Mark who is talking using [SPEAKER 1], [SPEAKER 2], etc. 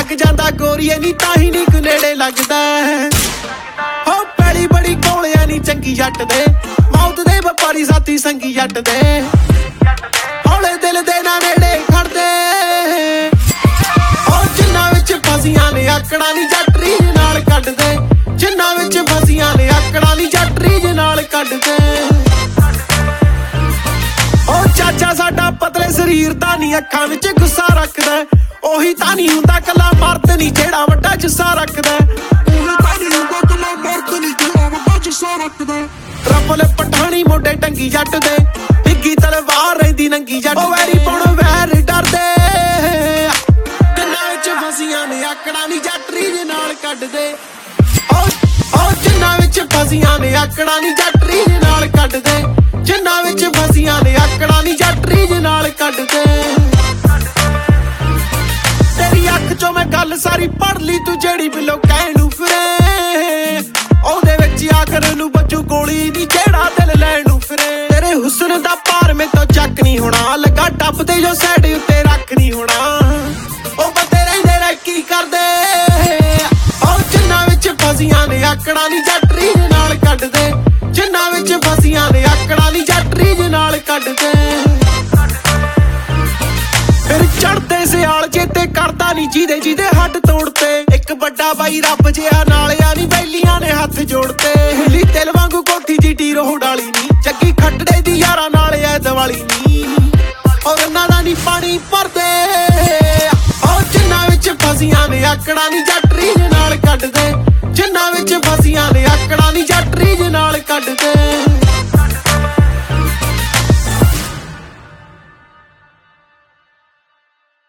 [SPEAKER 1] ਲੱਗ ਜਾਂਦਾ ਗੋਰੀਏ ਨੀ ਤਾਹੀਂ ਨੀ ਕੋ ਨੇੜੇ ਲੱਗਦਾ ਹੋ ਪੈਲੀ ਬੜੀ ਕੋਲਿਆਂ ਨੀ ਚੰਗੀ ਜੱਟ ਦੇ ਮੌਤ ਦੇ ਵਪਾਰੀ ਸਾਥੀ ਸੰਗੀ ਜੱਟ ਦੇ ਹੌਲੇ ਦਿਲ ਦੇ ਨਾ ਨੇੜੇ ਖੜਦੇ ਹੋ ਜਿੰਨਾ ਵਿੱਚ ਫਸੀਆਂ ਨੇ ਆਕੜਾਂ ਨੀ ਜੱਟ ਰੀਝ ਨਾਲ ਕੱਢਦੇ ਜਿੰਨਾ ਵਿੱਚ ਫਸੀਆਂ ਨੇ ਆਕੜਾਂ ਨੀ ਜੱਟ ਰੀਝ ਨਾਲ ਕੱਢਦੇ ਉਹ ਚਾਚਾ ਸਾਡਾ ਪਤਲੇ ਸਰੀਰ ਦਾ ਨੀ ਅੱਖਾਂ ਵਿੱਚ ਗੁੱਸਾ ਰੱਖਦਾ ਉਹੀ ਤਾਂ ਨਹੀਂ ਹੁੰਦਾ ਕੱਲਾ ਮਰਦ ਨੀ ਜਿਹੜਾ ਵੱਡਾ ਜੁੱਸਾ ਰੱਖਦਾ ਉਹੀ ਤਾਂ ਨਹੀਂ ਹੁੰਦਾ ਕੱਲਾ ਮਰਦ ਨੀ ਜਿਹੜਾ ਵੱਡਾ ਜੁੱਸਾ ਰੱਖਦਾ ਰਫਲ ਪਠਾਣੀ ਮੋਢੇ ਟੰਗੀ ਜੱਟ ਦੇ ਡਿੱਗੀ ਤਲਵਾਰ ਰਹਿੰਦੀ ਨੰਗੀ ਜੱਟ ਉਹ ਵੈਰੀ ਪਾਉਣ ਵੈਰ ਡਰਦੇ ਜਿੰਨਾ ਵਿੱਚ ਫਸੀਆਂ ਨੇ ਆਕੜਾਂ ਨੀ ਜੱਟ ਰੀਝ ਨਾਲ ਕੱਢਦੇ ਉਹ ਜਿੰਨਾ ਵਿੱਚ ਫਸੀਆਂ ਨੇ ਆਕੜਾਂ ਨੀ ਜੱਟ ਰੀਝ ਨਾਲ ਕੱਢਦੇ ਜਿੰਨਾ ਵਿੱਚ ਫਸੀਆਂ ਨੇ ਆਕੜਾਂ ਨੀ ਜੱਟ ਰੀਝ ਨਾਲ ਕੱਢਦੇ ਤੇਰੀ ਅੱਖ ਚੋਂ ਮੈਂ ਗੱਲ ਸਾਰੀ ਪੜ ਲਈ ਤੂੰ ਜਿਹੜੀ ਬਿਲੋ ਕਹਿਣ ਨੂੰ ਫਿਰੇ ਉਹਦੇ ਵਿੱਚ ਆਖਰ ਨੂੰ ਬੱਚੂ ਗੋਲੀ ਨੀ ਜਿਹੜਾ ਦਿਲ ਲੈਣ ਨੂੰ ਫਿਰੇ ਤੇਰੇ ਹੁਸਨ ਦਾ ਭਾਰ ਮੇ ਤੋਂ ਚੱਕ ਨਹੀਂ ਹੋਣਾ ਲੱਗਾ ਟੱਪ ਤੇ ਜੋ ਸਾਈਡ ਉੱਤੇ ਰੱਖ ਨਹੀਂ ਹੋਣਾ ਉਹ ਬੰਦੇ ਰਹਿੰਦੇ ਨੇ ਕੀ ਕਰਦੇ ਉਹ ਜਿੰਨਾ ਵਿੱਚ ਫਸੀਆਂ ਨੇ ਆਕੜਾਂ ਨੀ ਜੱਟ ਰੀਝ ਨਾਲ ਕੱਢਦੇ ਜਿੰਨਾ ਵਿੱਚ ਫਸੀਆਂ ਨੇ ਆਕੜਾਂ ਨੀ ਜੱਟ ਰੀਝ ਨਾਲ ਕੱਢਦੇ ਫਿਰ ਚੜਦੇ ਸਿਆਲ ਚੇਤੇ ਕਰਦਾ ਨੀ ਜਿਹਦੇ ਹੱਡ ਤੋੜਤੇ ਇੱਕ ਵੱਡਾ ਬਾਈ ਰੱਬ ਜਿਹਾ ਨਾਲਿਆ ਨੀ ਬੈਲੀਆਂ ਨੇ ਹੱਥ ਜੋੜਤੇ ਹਿੱਲੀ ਦਿਲ ਵਾਂਗੂ ਕੋਠੀ ਜੀਟੀ ਰੋਹ ਡਾਲੀ ਨੀ ਜੱਗੀ ਖੱਟੜੇ ਦੀ ਯਾਰਾਂ ਨਾਲ ਐ ਦੀਵਾਲੀ ਨੀ ਔਰ ਉਹਨਾਂ ਦਾ ਨੀ ਪਾਣੀ ਭਰਦੇ ਉਹ ਜਿੰਨਾ ਵਿੱਚ ਫਸੀਆਂ ਨੇ ਆਕੜਾਂ ਨੀ ਜੱਟ ਰੀਝ ਨਾਲ ਕੱਢਦੇ ਜਿੰਨਾ ਵਿੱਚ ਫਸੀਆਂ ਨੇ ਆਕੜਾਂ ਨੀ ਜੱਟ ਰੀਝ ਨਾਲ ਕੱਢਦੇ